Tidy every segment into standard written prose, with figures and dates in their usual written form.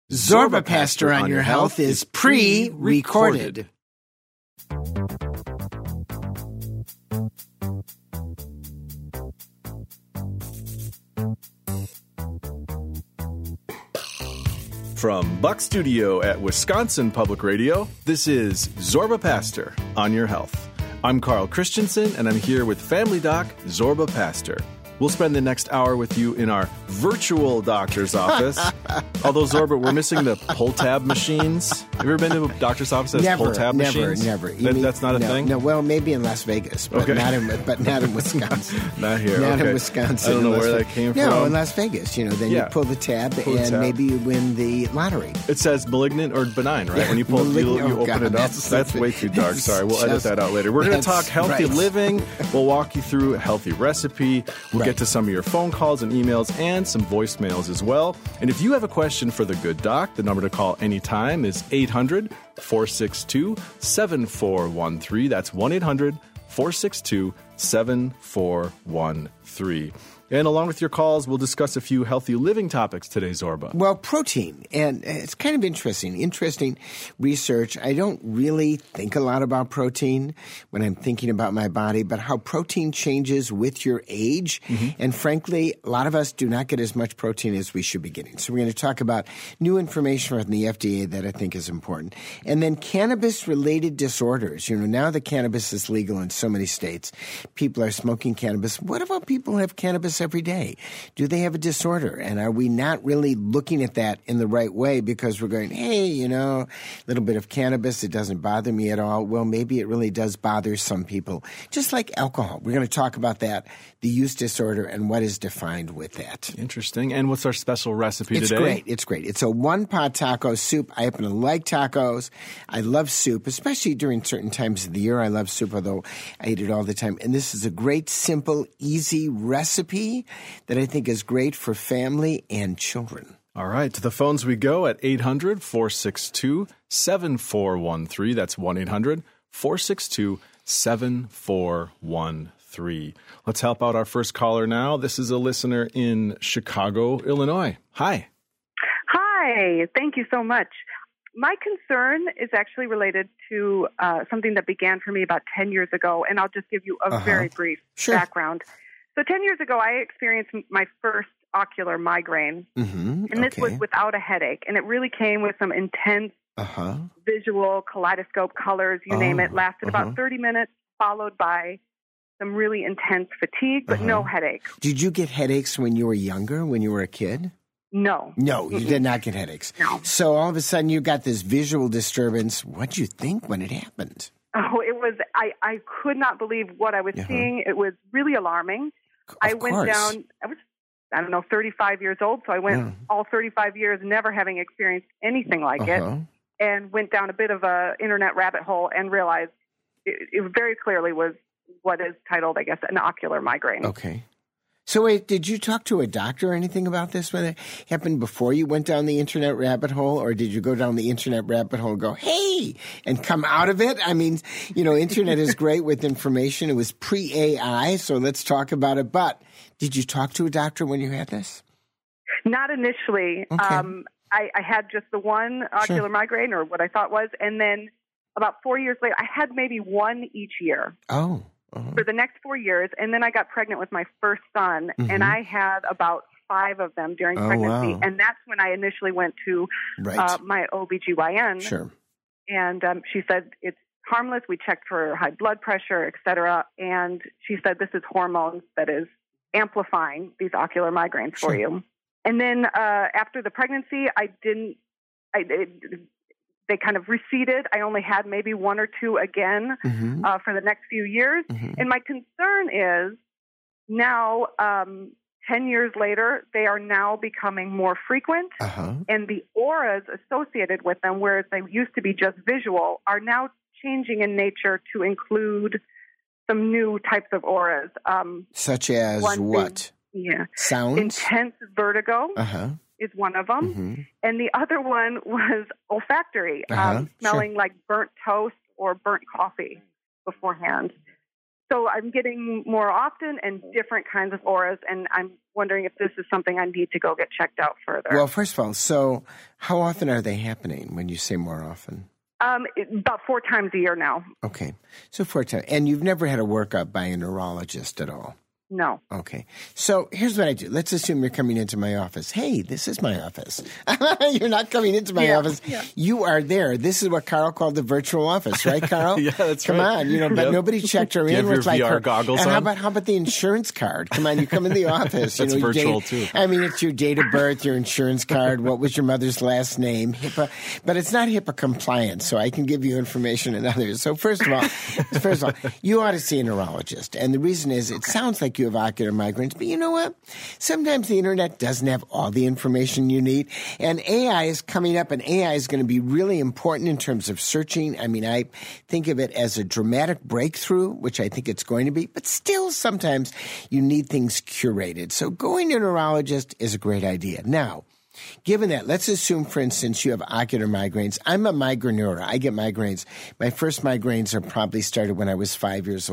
Zorba Pastor on Your Health is pre-recorded. From Buck Studio at Wisconsin Public Radio, this is Zorba Pastor on Your Health. I'm Carl Christensen, and I'm here with Family Doc Zorba Pastor. We'll spend the next hour with you in our virtual doctor's office. Although, Zorba, we're missing the pull-tab machines. Have you ever been to a doctor's office that has pull-tab machines? Never. That's not a thing? No, well, maybe in Las Vegas, but not in Wisconsin. Not here. Not in Wisconsin. I don't know where that came from. No, in Las Vegas. Then you pull the tab and maybe you win the lottery. It says malignant or benign, right? When you pull you open it up. That's way too dark. Sorry, we'll edit that out later. We're going to talk healthy living. We'll walk you through a healthy recipe. We'll get to some of your phone calls and emails and some voicemails as well. And if you have a question for the good doc, the number to call anytime is 800-462-7413. That's 1-800-462-7413. And along with your calls, we'll discuss a few healthy living topics today, Zorba. Well, protein. And it's kind of interesting research. I don't really think a lot about protein when I'm thinking about my body, but how protein changes with your age. Mm-hmm. And frankly, a lot of us do not get as much protein as we should be getting. So we're going to talk about new information from the FDA that I think is important. And then cannabis-related disorders. Now that cannabis is legal in so many states, people are smoking cannabis. What about people who have cannabis every day? Do they have a disorder? And are we not really looking at that in the right way because we're going, hey, a little bit of cannabis, it doesn't bother me at all. Well, maybe it really does bother some people. Just like alcohol. We're going to talk about that, the use disorder, and what is defined with that. Interesting. And what's our special recipe today? It's great. It's a one-pot taco soup. I happen to like tacos. I love soup, especially during certain times of the year. I love soup, although I eat it all the time. And this is a great, simple, easy recipe that I think is great for family and children. All right, to the phones we go at 800-462-7413. That's 1-800-462-7413. Let's help out our first caller now. This is a listener in Chicago, Illinois. Hi. Hi, thank you so much. My concern is actually related to something that began for me about 10 years ago, and I'll just give you a very brief background. So 10 years ago, I experienced my first ocular migraine, and this was without a headache, and it really came with some intense visual kaleidoscope colors, you name it, lasted about 30 minutes, followed by some really intense fatigue, but no headache. Did you get headaches when you were younger, when you were a kid? No. No, you did not get headaches. No. So all of a sudden you got this visual disturbance. What did you think when it happened? Oh, it was, I could not believe what I was seeing. It was really alarming. I went down, I was 35 years old, so I went all 35 years never having experienced anything like it, and went down a bit of a internet rabbit hole and realized it very clearly was what is titled, I guess, an ocular migraine. Okay. So wait, did you talk to a doctor or anything about this when it happened before you went down the internet rabbit hole, or did you go down the internet rabbit hole and go, hey, and come out of it? I mean, internet is great with information. It was pre-AI, so let's talk about it. But did you talk to a doctor when you had this? Not initially. Okay. I had just the one ocular migraine, or what I thought was, and then about 4 years later, I had maybe one each year. Oh. For the next 4 years, and then I got pregnant with my first son, and I had about 5 of them during pregnancy, and that's when I initially went to my OBGYN. Sure. And she said, it's harmless. We checked for high blood pressure, et cetera, and she said, this is hormones that is amplifying these ocular migraines for you. And then after the pregnancy, they kind of receded. I only had maybe 1 or 2 again for the next few years. And my concern is now, 10 years later, they are now becoming more frequent. And the auras associated with them, whereas they used to be just visual, are now changing in nature to include some new types of auras. Such as what? Sounds? Intense vertigo. Is one of them. And the other one was olfactory, smelling like burnt toast or burnt coffee beforehand. So I'm getting more often and different kinds of auras, and I'm wondering if this is something I need to go get checked out further. Well, first of all, so how often are they happening when you say more often? About 4 times a year now. Okay. So 4 times. And you've never had a workup by a neurologist at all? No. Okay. So here's what I do. Let's assume you're coming into my office. Hey, this is my office. You're not coming into my office. Yeah. You are there. This is what Carl called the virtual office, right, Carl? Yeah, that's Come right. on, but nobody checked her in with like her VR goggles on. How about the insurance card? Come on, you come in the office. That's virtual too. I mean, it's your date of birth, your insurance card, what was your mother's last name, HIPAA, but it's not HIPAA compliant, so I can give you information and others. So first of all, you ought to see a neurologist, and the reason is it sounds like you have ocular migraine. But you know what? Sometimes the internet doesn't have all the information you need. And AI is coming up, and AI is going to be really important in terms of searching. I mean, I think of it as a dramatic breakthrough, which I think it's going to be. But still, sometimes you need things curated. So going to a neurologist is a great idea. Now, given that, let's assume, for instance, you have ocular migraines. I'm a migraineur. I get migraines. My first migraines are probably started when I was 5 or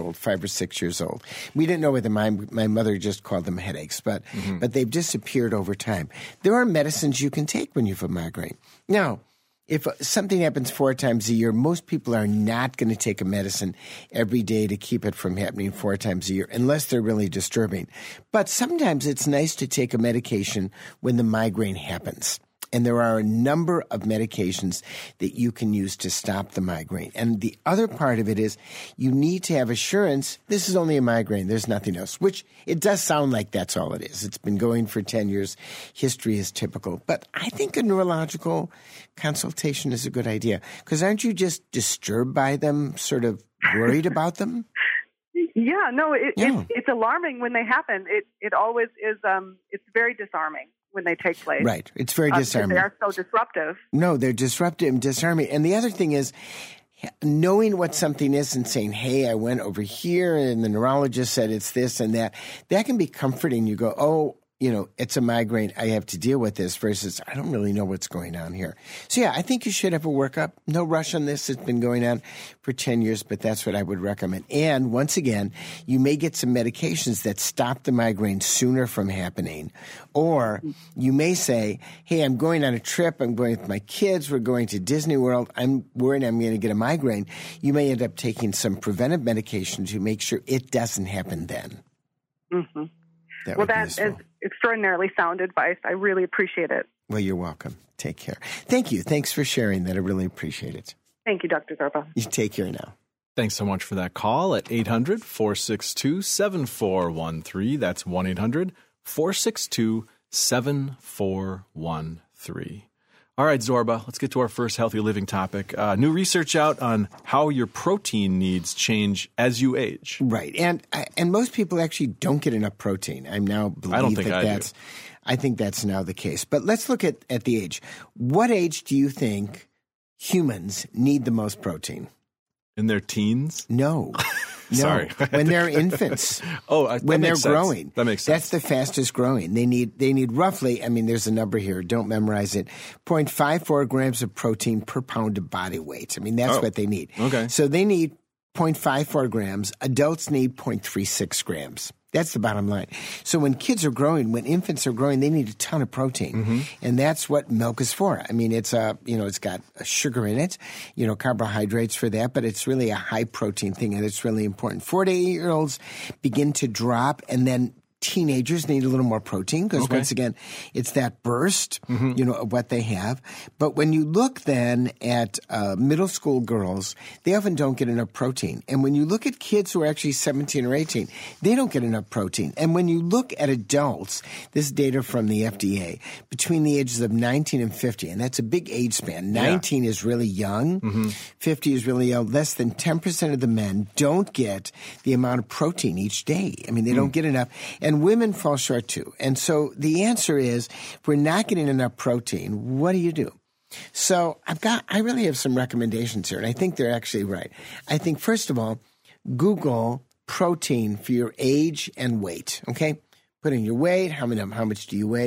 6 years old. We didn't know whether my mother just called them headaches, but they've disappeared over time. There are medicines you can take when you have a migraine. Now, if something happens 4 times a year, most people are not going to take a medicine every day to keep it from happening 4 times a year, unless they're really disturbing. But sometimes it's nice to take a medication when the migraine happens. And there are a number of medications that you can use to stop the migraine. And the other part of it is you need to have assurance this is only a migraine, there's nothing else, which it does sound like that's all it is. It's been going for 10 years. History is typical. But I think a neurological consultation is a good idea, because aren't you just disturbed by them, sort of worried about them? Yeah, no, it's alarming when they happen. It always is. It's very disarming when they take place. Right. It's very disarming. They are so disruptive. No, they're disruptive and disarming. And the other thing is knowing what something is and saying, hey, I went over here and the neurologist said it's this and that. That can be comforting. You go, oh, it's a migraine. I have to deal with this versus I don't really know what's going on here. So, yeah, I think you should have a workup. No rush on this. It's been going on for 10 years, but that's what I would recommend. And once again, you may get some medications that stop the migraine sooner from happening. Or you may say, hey, I'm going on a trip. I'm going with my kids. We're going to Disney World. I'm worried I'm going to get a migraine. You may end up taking some preventive medication to make sure it doesn't happen then. Mm-hmm. That is extraordinarily sound advice. I really appreciate it. Well, you're welcome. Take care. Thank you. Thanks for sharing that. I really appreciate it. Thank you, Dr. Zorba. You take care now. Thanks so much for that call at 800-462-7413. That's 1-800-462-7413. All right, Zorba, let's get to our first healthy living topic. New research out on how your protein needs change as you age. Right. And most people actually don't get enough protein. I think that's now the case. But let's look at the age. What age do you think humans need the most protein? In their teens? No. No, sorry. When they're infants. When they're growing. That makes sense. That's the fastest growing. They need roughly, there's a number here, don't memorize it, 0.54 grams of protein per pound of body weight. That's what they need. Okay. So they need 0.54 grams. Adults need 0.36 grams. That's the bottom line. So when kids are growing, when infants are growing, they need a ton of protein. Mm-hmm. And that's what milk is for. It's it's got sugar in it, carbohydrates for that, but it's really a high protein thing and it's really important. 4 to 8 year olds begin to drop, and then teenagers need a little more protein because once again, it's that burst, of what they have. But when you look then at middle school girls, they often don't get enough protein. And when you look at kids who are actually 17 or 18, they don't get enough protein. And when you look at adults, this data from the FDA, between the ages of 19 and 50, and that's a big age span. 19 is really young. 50 is really young. Less than 10% of the men don't get the amount of protein each day. They don't get enough. And women fall short too. And so the answer is, if we're not getting enough protein, what do you do? So I really have some recommendations here, and I think they're actually right. I think, first of all, Google protein for your age and weight, okay? Put in your weight, how much do you weigh?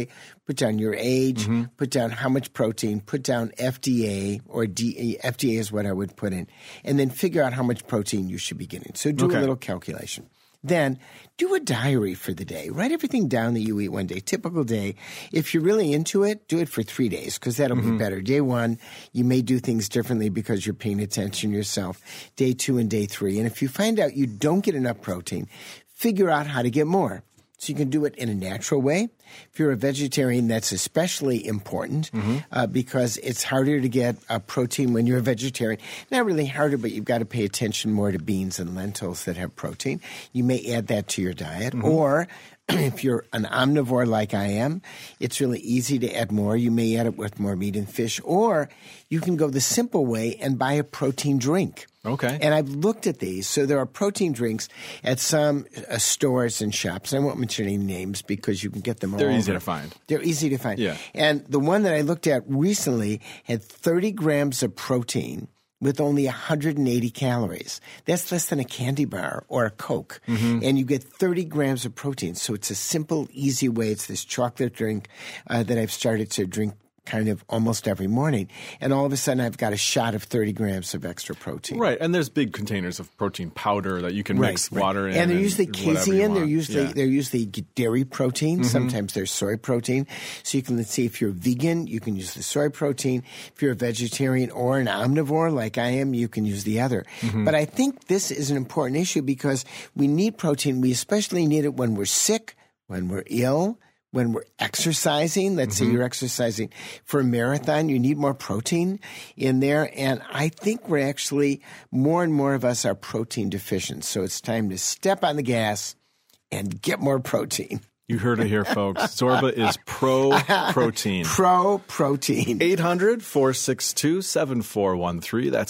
put down your age, put down how much protein, put down FDA or FDA is what I would put in, and then figure out how much protein you should be getting. So do a little calculation. Then do a diary for the day. Write everything down that you eat one day, typical day. If you're really into it, do it for 3 days because that'll be better. Day 1, you may do things differently because you're paying attention to yourself. Day 2 and day 3. And if you find out you don't get enough protein, figure out how to get more. So you can do it in a natural way. If you're a vegetarian, that's especially important because it's harder to get protein when you're a vegetarian. Not really harder, but you've got to pay attention more to beans and lentils that have protein. You may add that to your diet. Or if you're an omnivore like I am, it's really easy to add more. You may add it with more meat and fish. Or you can go the simple way and buy a protein drink. Okay. And I've looked at these. So there are protein drinks at some stores and shops. I won't mention any names because you can get them all. They're easy to find. They're easy to find. Yeah. And the one that I looked at recently had 30 grams of protein with only 180 calories. That's less than a candy bar or a Coke. And you get 30 grams of protein. So it's a simple, easy way. It's this chocolate drink that I've started to drink kind of almost every morning. And all of a sudden, I've got a shot of 30 grams of extra protein. Right. And there's big containers of protein powder that you can mix water in. And they're usually casein. They're usually dairy protein. Sometimes there's soy protein. So you can, let's see, if you're vegan, you can use the soy protein. If you're a vegetarian or an omnivore like I am, you can use the other. But I think this is an important issue because we need protein. We especially need it when we're sick, when we're ill, when we're exercising. Let's say you're exercising for a marathon, you need more protein in there. And I think we're actually, more and more of us are protein deficient. So it's time to step on the gas and get more protein. You heard it here, folks. Zorba is pro-protein. Pro-protein. 800-462-7413. That's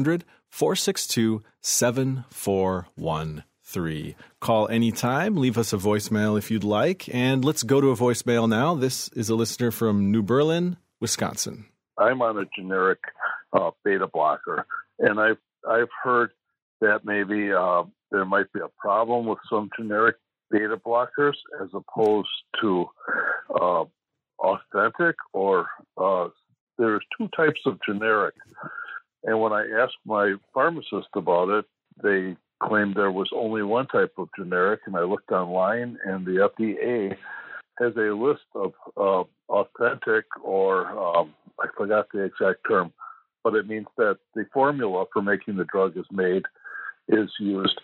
1-800-462-7413. Call anytime. Leave us a voicemail if you'd like. And let's go to a voicemail now. This is a listener from New Berlin, Wisconsin. I'm on a generic beta blocker, and I've heard that maybe there might be a problem with some generic beta blockers as opposed to authentic, or there's 2 types of generic. And when I asked my pharmacist about it, they claimed there was only 1 type of generic, and I looked online, and the FDA has a list of authentic, or I forgot the exact term, but it means that the formula for making the drug is used.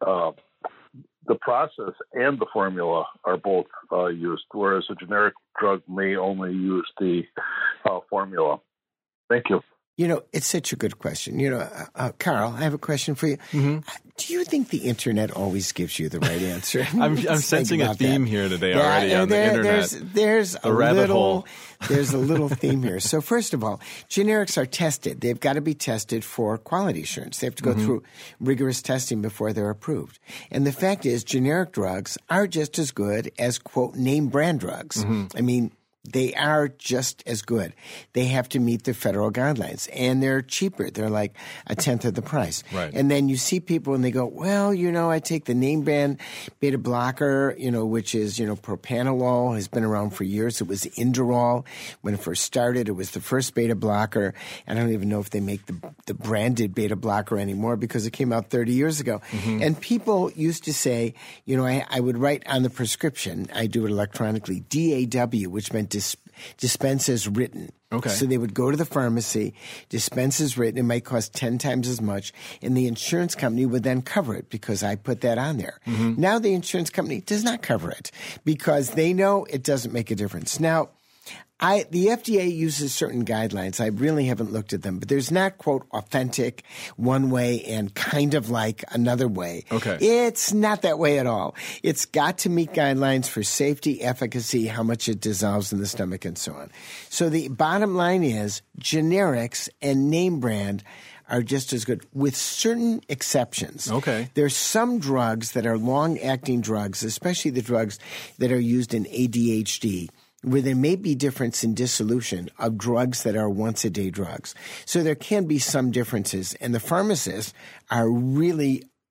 The process and the formula are both used, whereas a generic drug may only use the formula. Thank you. You know, it's such a good question. You know, Carl, I have a question for you. Do you think the internet always gives you the right answer? I'm sensing a theme here today already on the internet. There's a little theme here. So first of all, generics are tested. They've got to be tested for quality assurance. They have to go through rigorous testing before they're approved. And the fact is, generic drugs are just as good as, quote, name brand drugs. I mean, they are just as good. They have to meet the federal guidelines, and they're cheaper. They're like a tenth of the price. Right. And then you see people and they go, well, you know, I take the name brand beta blocker, you know, which is, you know, propranolol, has been around for years. It was Inderol. When it first started, it was the first beta blocker. I don't even know if they make the branded beta blocker anymore because it came out 30 years ago. And people used to say, you know, I would write on the prescription, I do it electronically, DAW, which meant dispense as written. Okay. So they would go to the pharmacy, dispense as written. It might cost 10 times as much, and the insurance company would then cover it because I put that on there. Now the insurance company does not cover it because they know it doesn't make a difference. Now, the FDA uses certain guidelines. I really haven't looked at them, but there's not, quote, authentic one way and kind of like another way. Okay. It's not that way at all. It's got to meet guidelines for safety, efficacy, how much it dissolves in the stomach, and so on. So the bottom line is generics and name brand are just as good, with certain exceptions. Okay. There's some drugs that are long-acting drugs, especially the drugs that are used in ADHD, where there may be difference in dissolution of drugs that are once-a-day drugs. So there can be some differences, and the pharmacists are really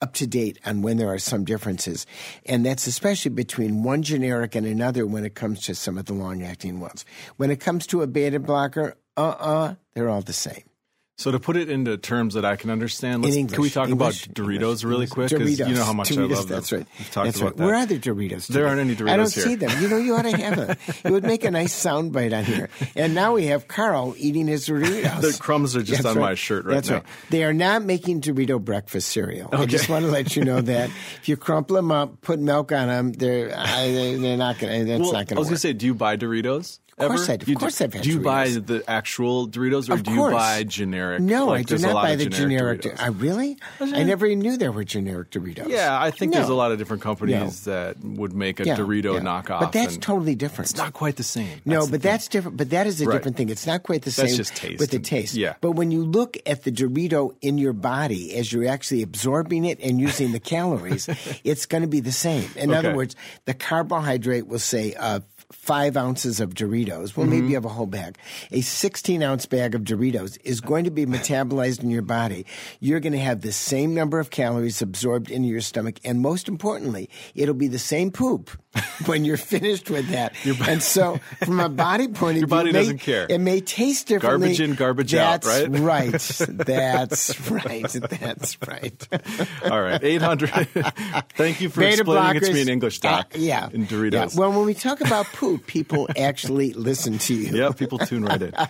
up to date on when there are some differences. And that's especially between one generic and another when it comes to some of the long-acting ones. When it comes to a beta blocker, they're all the same. So to put it into terms that I can understand, can we talk about Doritos really quick? Because you know how much I love them. That's right. We've talked about that. Where are the Doritos today? There aren't any Doritos here. I don't see them. You ought to have them. It would make a nice soundbite on here. And now we have Carl eating his Doritos. The crumbs are just on my shirt right now. That's right. They are not making Dorito breakfast cereal. Okay. I just want to let you know that. If you crumple them up, put milk on them, they're not going to, that's not going to work. I was going to say, do you buy Doritos? Of course I've had Doritos. Do you buy the actual Doritos or do you buy generic? No, I do not buy the generic. Really? I never even knew there were generic Doritos. Yeah, I think there's a lot of different companies that would make a Dorito knockoff. But that's totally different. It's not quite the same. That's different. But that is a different thing. It's not quite the same just taste with the taste. Yeah. But when you look at the Dorito in your body as you're actually absorbing it and using the calories, it's going to be the same. In other words, the carbohydrate will say 5 ounces of Doritos. Well, maybe you have a whole bag. A 16-ounce bag of Doritos is going to be metabolized in your body. You're going to have the same number of calories absorbed into your stomach, and most importantly, it'll be the same poop when you're finished with that. And so, from a body point of view, your body doesn't care. It may taste differently. Garbage in, garbage out, right? That's right. That's right. All right, 800. Thank you for explaining it to me in English, Doc. In Doritos. Yeah. Well, when we talk about poop, people actually listen to you. Yeah, people tune right in.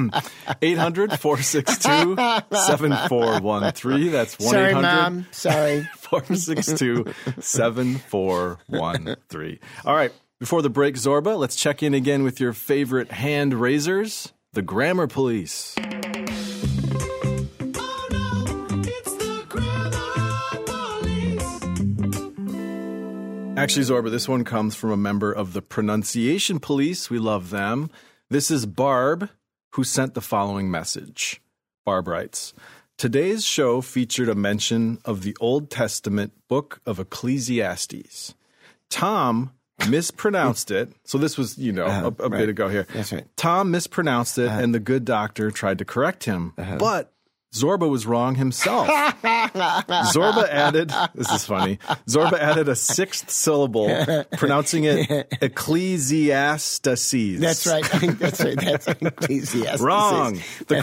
800-462-7413. That's 1-800. Sorry, Mom. Sorry. 462-7413. All right. Before the break, Zorba, let's check in again with your favorite hand raisers, the Grammar Police. Actually, Zorba, this one comes from a member of the Pronunciation Police. We love them. This is Barb, who sent the following message. Barb writes, today's show featured a mention of the Old Testament book of Ecclesiastes. Tom mispronounced it. So this was, a bit ago here. That's right. Tom mispronounced it, and the good doctor tried to correct him. But Zorba was wrong himself. Zorba added, this is funny, Zorba added a 6th syllable, pronouncing it Ecclesiastes. That's right. That's Ecclesiastes. Wrong. The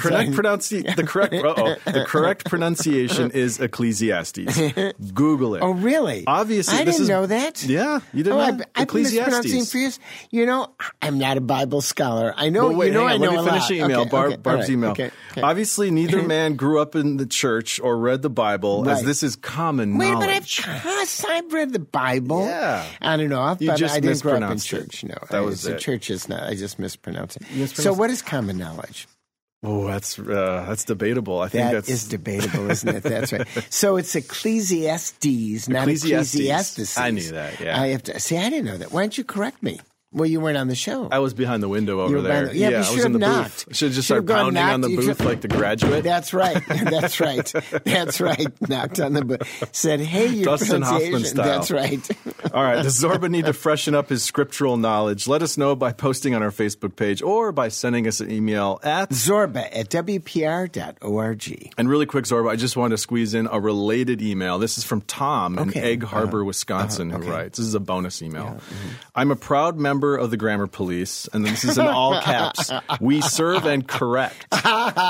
correct pronunciation is Ecclesiastes. Google it. Oh, really? Obviously, I didn't know that. Yeah, you didn't know? I've been mispronouncing for years. I'm not a Bible scholar. I know. Wait, I know. Let me finish the email. Barb's email. Okay. Obviously, neither man grew up in the church or read the Bible, as this is common knowledge. I've read the Bible. Yeah. I don't know. I didn't grow up in church. No, that was it. Church is not. I just mispronounced it. So what is common knowledge? Oh, that's debatable. I think that is debatable, isn't it? That's right. So it's Ecclesiastes, not Ecclesiastes. I knew that. Yeah. I didn't know that. Why don't you correct me? Well, you weren't on the show. I was behind the window over there. But you I was in the booth. Should have just started pounding on the booth like The Graduate. That's right. That's right. Knocked on the booth. Said, hey, your Dustin Hoffman style. That's right. All right. Does Zorba need to freshen up his scriptural knowledge? Let us know by posting on our Facebook page or by sending us an email at zorba@wpr.org. And really quick, Zorba, I just wanted to squeeze in a related email. This is from Tom in Egg Harbor, Wisconsin, who writes. This is a bonus email. Yeah. I'm a proud member of the Grammar Police, and this is in all caps. We serve and correct. I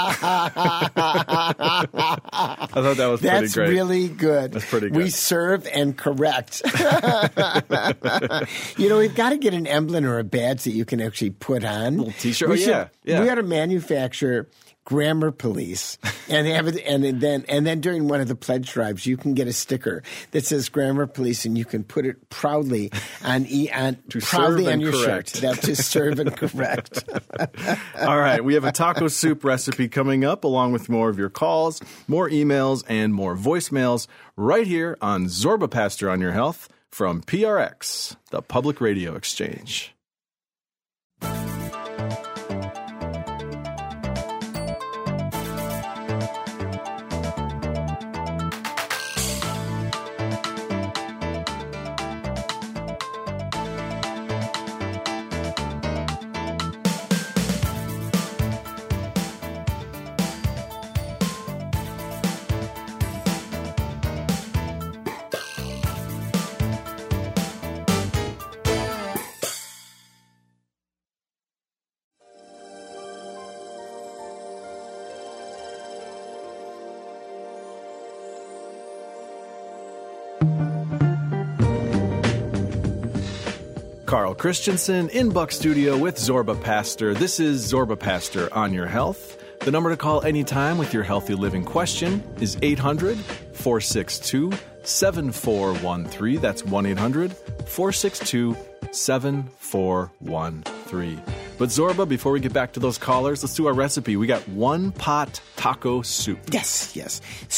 thought that was pretty great. That's really good. That's pretty good. We serve and correct. We've got to get an emblem or a badge that you can actually put on. A little T-shirt. We ought to manufacture Grammar Police, and have it, and then during one of the pledge drives, you can get a sticker that says Grammar Police, and you can put it proudly on your shirt. That's to serve and correct. All right, we have a taco soup recipe coming up, along with more of your calls, more emails, and more voicemails right here on Zorba Pastor on Your Health from PRX, the Public Radio Exchange. Carl Christensen in Buck Studio with Zorba Pastor. This is Zorba Pastor on Your Health. The number to call anytime with your healthy living question is 800-462-7413. That's 1-800-462-7413. But Zorba, before we get back to those callers, let's do our recipe. We got one pot taco soup. Yes.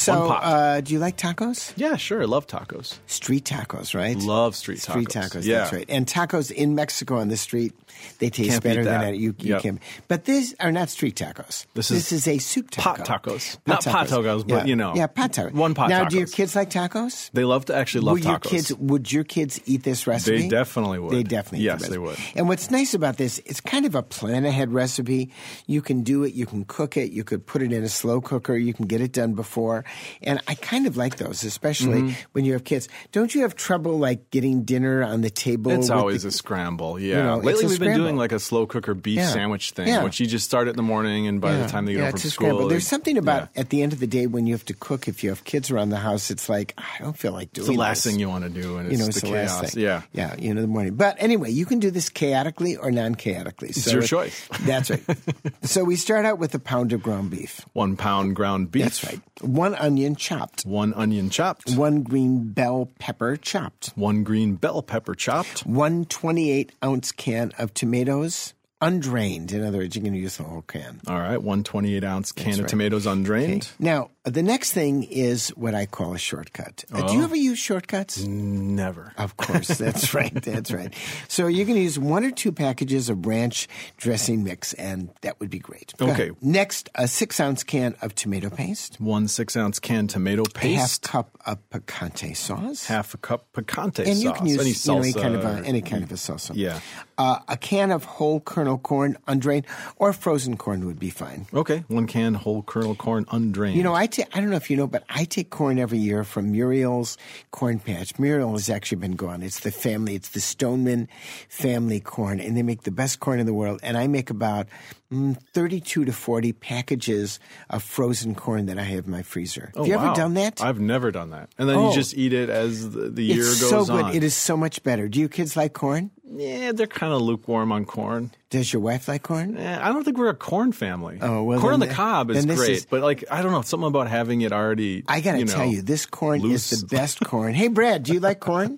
So, do you like tacos? Yeah, sure. I love tacos. Street tacos, right? Love street tacos. Street tacos, yeah. That's right. And tacos in Mexico on the street, they taste better than you can. But these are not street tacos. This is a soup taco. Pot tacos. Not pot tacos, but you know. Yeah, pot tacos. One pot now, tacos. do your kids like tacos? They love tacos. Would your kids eat this recipe? They definitely would. They definitely Yes, they would. And what's nice about this, it's kind of a plan-ahead recipe. You can do it. You can cook it. You could put it in a slow cooker. You can get it done before. And I kind of like those, especially when you have kids. Don't you have trouble, like, getting dinner on the table? It's always a scramble, yeah. Lately we've been doing, like, a slow cooker beef sandwich thing, which you just start it in the morning, and by the time they get home from school. But there's something about, at the end of the day, when you have to cook, if you have kids around the house, it's like, I don't feel like doing this. It's the last thing you want to do, and it's the chaos. Last thing. Yeah, in the morning. But anyway, you can do this chaotically or non-chaotically. It's your choice. That's right. So we start out with a pound of ground beef. 1 pound ground beef. That's right. 1 onion chopped. 1 onion chopped. 1 green bell pepper chopped. 1 green bell pepper chopped. 1 28-ounce can of tomatoes undrained. In other words, you're going to use the whole can. All right. 1 28-ounce can of tomatoes undrained. Okay. Now, the next thing is what I call a shortcut. Do you ever use shortcuts? Never. Of course. That's right. That's right. So you're going to use 1 or 2 packages of ranch dressing mix, and that would be great. Okay. Next, a 6-ounce can of tomato paste. 1 6-ounce can tomato paste. A half cup of picante sauce. Half a cup picante sauce. And you can use any salsa, any kind of a salsa. Yeah. A can of whole kernel corn undrained, or frozen corn would be fine. Okay. 1 can whole kernel corn undrained. You know, I don't know if you know, but I take corn every year from Muriel's Corn Patch. Muriel has actually been gone. It's the Stoneman family corn, and they make the best corn in the world. And I make about 32 to 40 packages of frozen corn that I have in my freezer. Have you ever done that? I've never done that. And then you just eat it as the year goes on. It's so good. It is so much better. Do your kids like corn? Yeah, they're kind of lukewarm on corn. Does your wife like corn? I don't think we're a corn family. Oh, well, corn on the cob is great, but I don't know, something about having it already. I got to tell you, this corn is the best corn. Hey, Brad, do you like corn?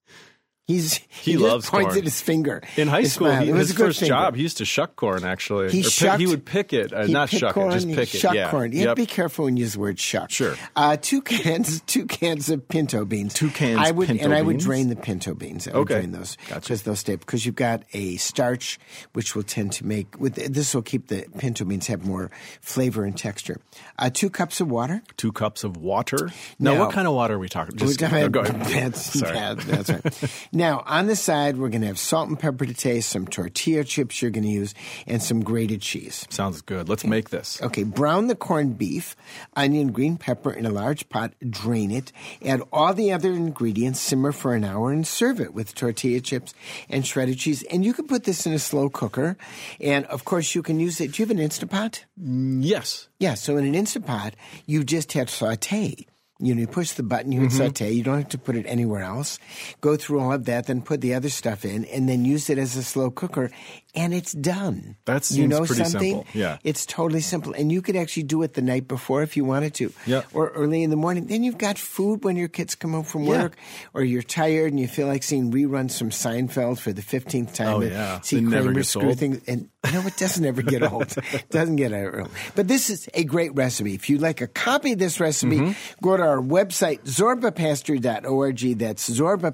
He loves just points corn. at his finger. In high school, his first job, he used to shuck corn, actually. He would pick it, not shuck it, just pick it. Shuck corn. You have to be careful when you use the word shuck. Sure. 2 cans of pinto beans. 2 cans pinto beans? And I would drain the pinto beans. I would drain those. Gotcha. Because they'll stay. Because you've got a starch, which will tend to make, this will keep the pinto beans have more flavor and texture. 2 cups of water. 2 cups of water. Now, what kind of water are we talking? Go ahead. That's right. Now, on the side, we're going to have salt and pepper to taste, some tortilla chips you're going to use, and some grated cheese. Sounds good. Let's make this. Okay, brown the corned beef, onion, green pepper in a large pot, drain it, add all the other ingredients, simmer for an hour, and serve it with tortilla chips and shredded cheese. And you can put this in a slow cooker, and of course you can use it. Do you have an Instapot? Yes. Yeah, so in an Instapot, you just have saute. You push the button, you hit saute. You don't have to put it anywhere else. Go through all of that, then put the other stuff in, and then use it as a slow cooker, and it's done. That seems pretty simple. Yeah. It's totally simple. And you could actually do it the night before if you wanted to. Yeah. Or early in the morning. Then you've got food when your kids come home from work, or you're tired and you feel like seeing reruns from Seinfeld for the 15th time. Oh, yeah. See Kramer screw things. And it doesn't ever get old. It doesn't get old. But this is a great recipe. If you'd like a copy of this recipe, go to our website, zorbapastor.org. That's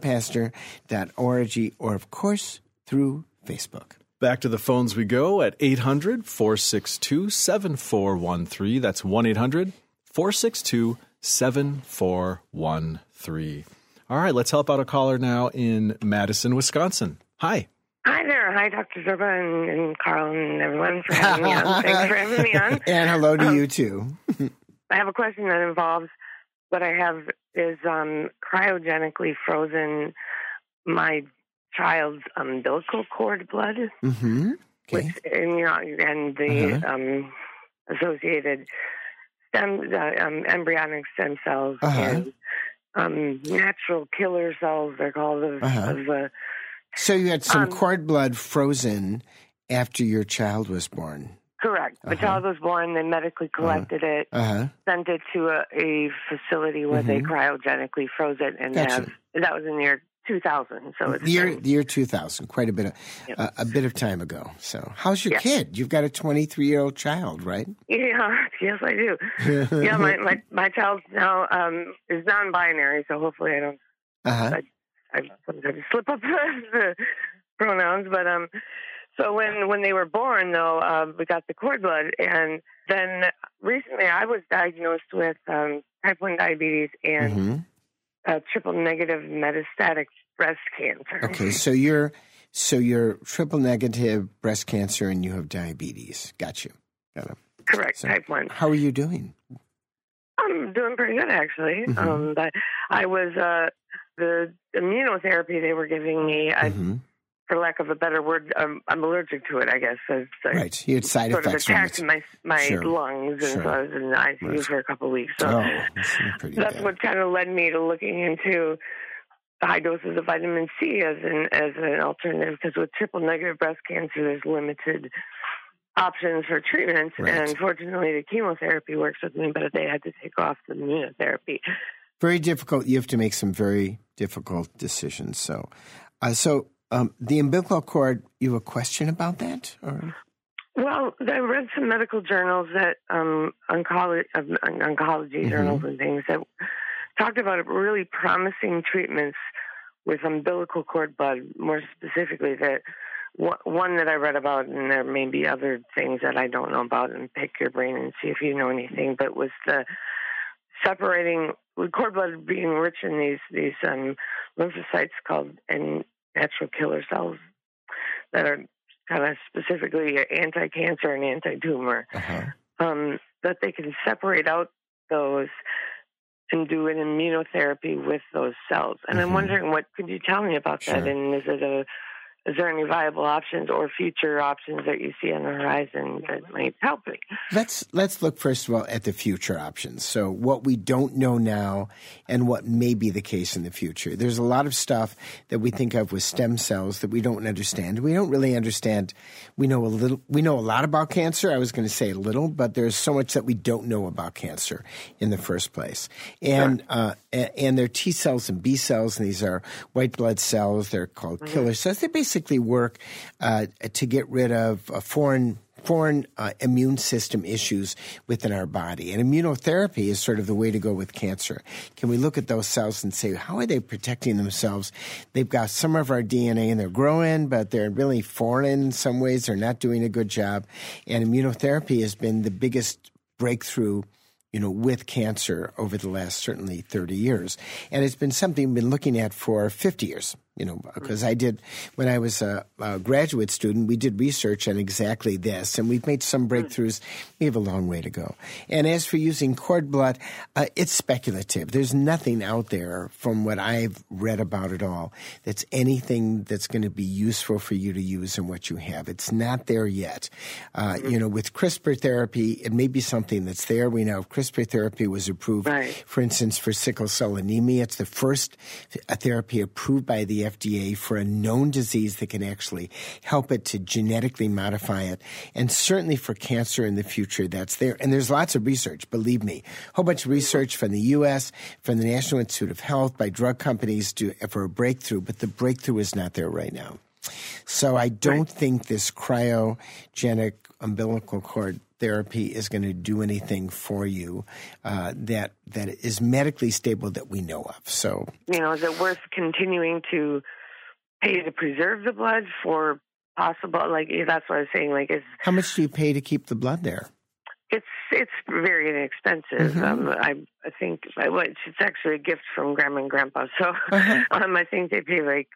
zorbapastor.org. Or, of course, through Facebook. Back to the phones we go at 800-462-7413. That's 1-800-462-7413. All right, let's help out a caller now in Madison, Wisconsin. Hi. Hi there. Hi, Dr. Zorba and Carl and everyone for having me on. Thanks for having me on. And hello to you, too. I have a question that involves what I have is cryogenically frozen my child's umbilical cord blood, okay. and the associated embryonic stem cells and natural killer cells, they're called, of the So you had some cord blood frozen after your child was born. Correct. My child was born. They medically collected it, sent it to a facility where they cryogenically froze it, and that was in the year 2000. So it's the year 2000, quite a bit of time ago. So how's your kid? You've got a 23-year-old child, right? Yeah, yes, I do. Yeah, my child now is non-binary, so hopefully I don't. I sometimes slip up the pronouns, but so when they were born, though, we got the cord blood, and then recently I was diagnosed with type 1 diabetes and triple negative metastatic breast cancer. Okay, so you're triple negative breast cancer and you have diabetes. Got you. Got it. Correct, so type 1. How are you doing? I'm doing pretty good, actually. But I was the immunotherapy they were giving me. For lack of a better word, I'm allergic to it, I guess. Right. You had side effects from it. Sort of attacked my lungs, and so I was in the ICU for a couple of weeks. So that's what kind of led me to looking into high doses of vitamin C as an alternative, because with triple-negative breast cancer, there's limited options for treatment. Right. And fortunately, the chemotherapy works with me, but they had to take off the immunotherapy. Very difficult. You have to make some very difficult decisions. So the umbilical cord, you have a question about that? Or? Well, I read some medical journals that oncology journals and things that talked about really promising treatments with umbilical cord blood, more specifically that one that I read about, and there may be other things that I don't know about, and pick your brain and see if you know anything, but was the separating cord blood being rich in these lymphocytes called natural killer cells that are kind of specifically anti-cancer and anti-tumor, that they can separate out those and do an immunotherapy with those cells. And I'm wondering, what could you tell me about that? And is there any viable options or future options that you see on the horizon that might help it? Let's look first of all at the future options. So what we don't know now and what may be the case in the future. There's a lot of stuff that we think of with stem cells that we don't understand. We don't really understand. We know a lot about cancer. I was going to say a little, but there's so much that we don't know about cancer in the first place. And they're T cells and B cells, and these are white blood cells. They're called killer cells. They basically work to get rid of foreign immune system issues within our body. And immunotherapy is sort of the way to go with cancer. Can we look at those cells and say, how are they protecting themselves? They've got some of our DNA and they're growing, but they're really foreign in some ways. They're not doing a good job. And immunotherapy has been the biggest breakthrough with cancer over the last certainly 30 years. And it's been something we've been looking at for 50 years. Because when I was a graduate student, we did research on exactly this, and we've made some breakthroughs. We have a long way to go. And as for using cord blood, it's speculative. There's nothing out there from what I've read about it all that's anything that's going to be useful for you to use in what you have. It's not there yet. With CRISPR therapy, it may be something that's there. We know CRISPR therapy was approved, for instance, for sickle cell anemia. It's the first therapy approved by the FDA for a known disease that can actually help it to genetically modify it. And certainly for cancer in the future, that's there. And there's lots of research, believe me. A whole bunch of research from the U.S., from the National Institute of Health, by drug companies for a breakthrough, but the breakthrough is not there right now. So I don't think this cryogenic umbilical cord therapy is going to do anything for you that is medically stable that we know of. So, is it worth continuing to pay to preserve the blood for possible? That's what I was saying. How much do you pay to keep the blood there? It's very inexpensive. I think it's actually a gift from Grandma and Grandpa. So I think they pay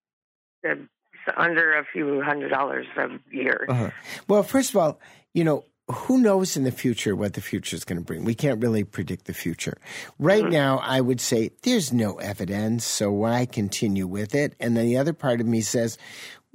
under a few $100s a year. Well, first of all, who knows in the future what the future is going to bring? We can't really predict the future. Right now, I would say there's no evidence, so why continue with it? And then the other part of me says,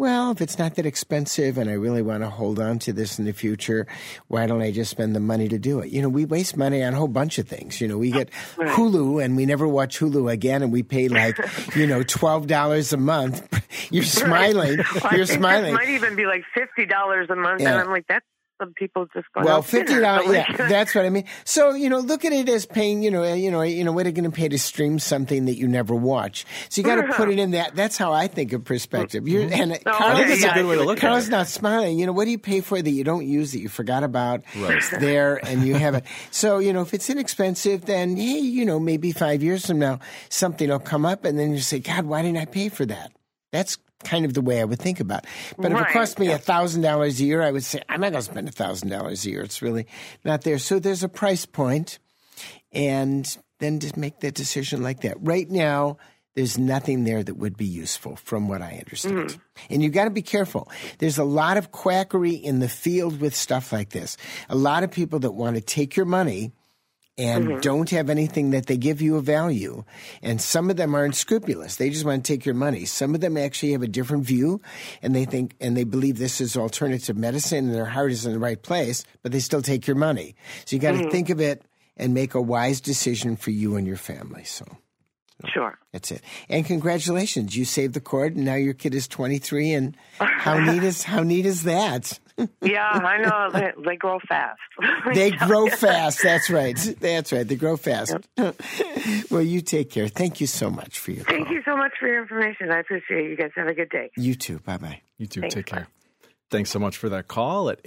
well, if it's not that expensive and I really want to hold on to this in the future, why don't I just spend the money to do it? We waste money on a whole bunch of things. We get Hulu and we never watch Hulu again, and we pay like, $12 a month. You're smiling. Well, You're smiling. It might even be like $50 a month, yeah. and I'm like, that's some people just going. Well, $50, yeah, that's what I mean. So, look at it as paying, what are you going to pay to stream something that you never watch? So you got to put it in that. That's how I think of perspective. I think it's a good way to look at it. Carl's not smiling. What do you pay for that you don't use, that you forgot about? Right. It's there and you have it. So, if it's inexpensive, then, hey, maybe 5 years from now, something will come up and then you say, God, why didn't I pay for that? That's kind of the way I would think about it. But if it cost me $1,000 a year, I would say, I'm not going to spend $1,000 a year. It's really not there. So there's a price point, and then just make that decision like that. Right now, there's nothing there that would be useful from what I understand. And you've got to be careful. There's a lot of quackery in the field with stuff like this. A lot of people that want to take your money and don't have anything that they give you a value. And some of them are unscrupulous. They just want to take your money. Some of them actually have a different view, and they think and they believe this is alternative medicine and their heart is in the right place, but they still take your money. So you got to think of it and make a wise decision for you and your family. So sure. That's it. And congratulations. You saved the cord, and now your kid is 23, and how neat is that? Yeah, I know. They grow fast. They grow fast. That's right. That's right. They grow fast. Yep. Well, you take care. Thank you so much for your call. Thank you so much for your information. I appreciate it. You guys have a good day. You too. Bye-bye. You too. Thanks, take care. Thanks so much for that call at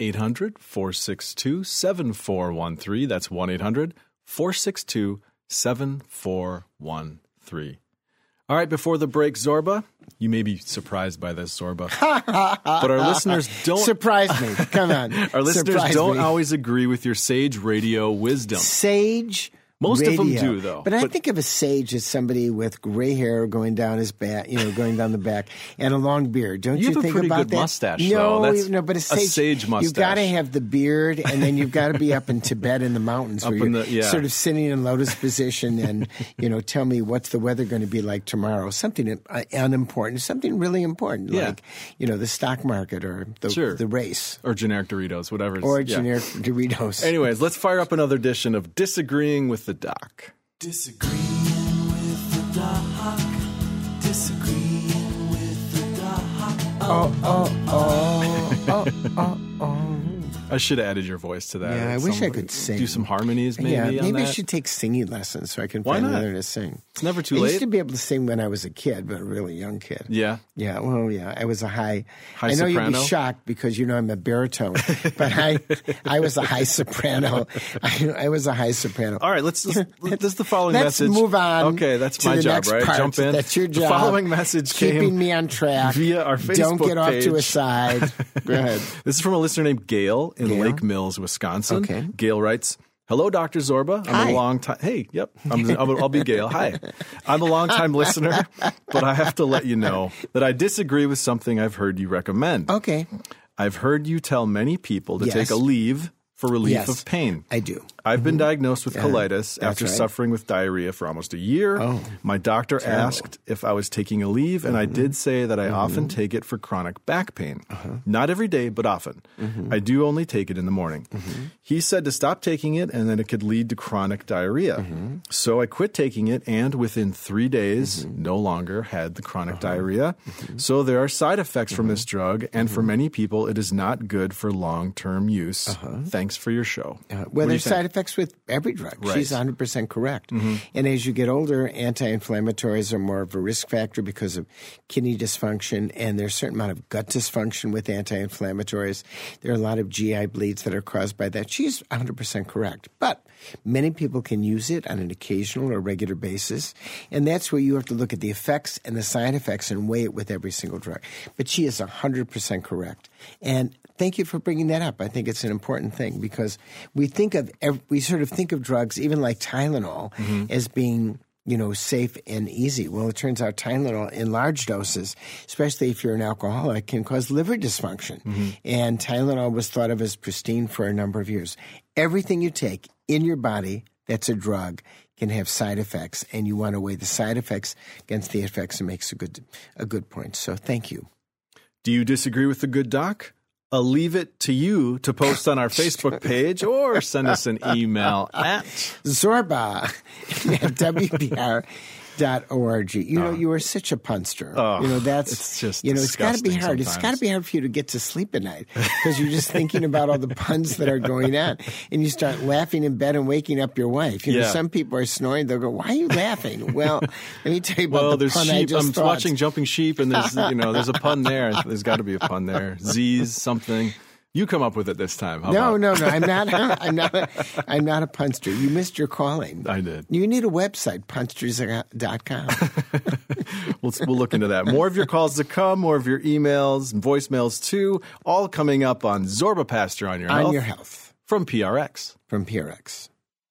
800-462-7413. That's 1-800-462-7413. All right, before the break, Zorba, you may be surprised by this, Zorba, but our listeners don't... Surprise me. Come on. Our listeners don't always agree with your sage radio wisdom. Sage Most radio. of them do, though. But I think of a sage as somebody with gray hair going down his back, going down the back, and a long beard. Don't you think about that? You have a pretty good mustache, no, though. That's no, but a sage mustache. You've got to have the beard, and then you've got to be up in Tibet in the mountains where you're sort of sitting in lotus position and, tell me what's the weather going to be like tomorrow. Something unimportant, something really important, like, the stock market or the race. Or generic Doritos, whatever. Generic Doritos. Anyways, let's fire up another edition of Disagreeing with the Doc. Disagreeing with the doc. Disagreeing with the doc. I should have added your voice to that. Yeah, I wish I could sing. Do some harmonies maybe on maybe I should take singing lessons so I can Why find not? another to sing. It's never too I late. used to be able to sing when I was a kid, but a really young kid. Yeah? Yeah, well, yeah. I was a high I know soprano? you'd be shocked because I'm a baritone, but I was a high soprano. I was a high soprano. All right, this is the following Let's message. move on. Okay, that's to my the job, next right? part. Jump in. That's your job. The following message keeping came me on track via our Facebook Don't get off page. to a side. Go ahead. This is from a listener named Gail in Lake Mills, Wisconsin. Okay. Gail writes, "Hello, Dr. Zorba. I'm Hi. a long time. Hey, yep. I'll be Gail. Hi. I'm a long time listener, but I have to let you know that I disagree with something I've heard you recommend. Okay. I've heard you tell many people to Yes. take a leave for relief Yes. of pain. I do. I've been diagnosed with colitis after right. suffering with diarrhea for almost a year. Oh, my doctor asked if I was taking a leave, and I did say that I often take it for chronic back pain. Not every day, but often. I do only take it in the morning. He said to stop taking it, and then it could lead to chronic diarrhea. So I quit taking it, and within 3 days, no longer had the chronic diarrhea. So there are side effects from this drug, and for many people, it is not good for long-term use. Thanks for your show. Well, there's side effects with every drug. Right. She's 100% correct. And as you get older, anti-inflammatories are more of a risk factor because of kidney dysfunction, and there's a certain amount of gut dysfunction with anti-inflammatories. There are a lot of GI bleeds that are caused by that. She's 100% correct. But many people can use it on an occasional or regular basis, and that's where you have to look at the effects and the side effects and weigh it with every single drug. But she is 100% correct. And thank you for bringing that up. I think it's an important thing because we sort of think of drugs, even like Tylenol, as being safe and easy. Well, it turns out Tylenol in large doses, especially if you're an alcoholic, can cause liver dysfunction. And Tylenol was thought of as pristine for a number of years. Everything you take in your body that's a drug can have side effects, and you want to weigh the side effects against the effects and makes a good point. So thank you. Do you disagree with the good doc? I'll leave it to you to post on our Facebook page or send us an email at Zorba at WPR.org. You know, you are such a punster. That's it's just it's got to be hard. sometimes. It's got to be hard for you to get to sleep at night because you're just thinking about all the puns that are going on, and you start laughing in bed and waking up your wife. You know, some people are snoring. They'll go, "Why are you laughing?" Well, let me tell you about the pun sheep. I just thought. Watching Jumping Sheep, and there's there's a pun there. There's got to be a pun there. Z's something. You come up with it this time. No. I'm not. I'm not a punster. You missed your calling. I did. You need a website, punsters.com. We'll look into that. More of your calls to come. More of your emails and voicemails too. All coming up on Zorba Pastor on Your Health. On Your Health. From PRX. From PRX.